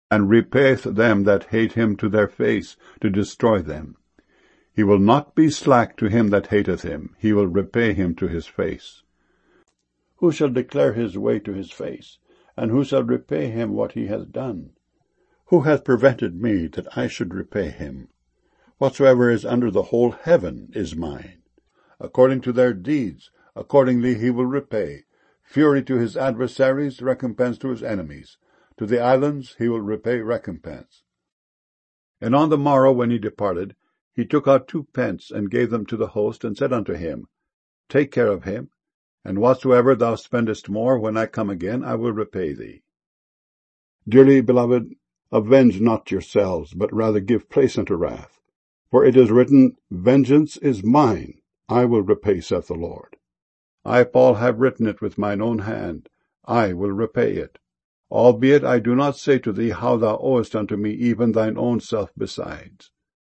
and repayeth them that hate him to their face, to destroy them. He will not be slack to him that hateth him, he will repay him to his face. Who shall declare his way to his face, and who shall repay him what he hath done? Who hath prevented me that I should repay him? Whatsoever is under the whole heaven is mine. According to their deeds, accordingly he will repay. Fury to his adversaries, recompense to his enemies. To the islands he will repay recompense. And on the morrow when he departed, he took out 2 pence, and gave them to the host, and said unto him, Take care of him, and whatsoever thou spendest more, when I come again, I will repay thee. Dearly beloved, avenge not yourselves, but rather give place unto wrath. For it is written, Vengeance is mine, I will repay, saith the Lord. I, Paul, have written it with mine own hand, I will repay it. Albeit I do not say to thee how thou owest unto me even thine own self besides.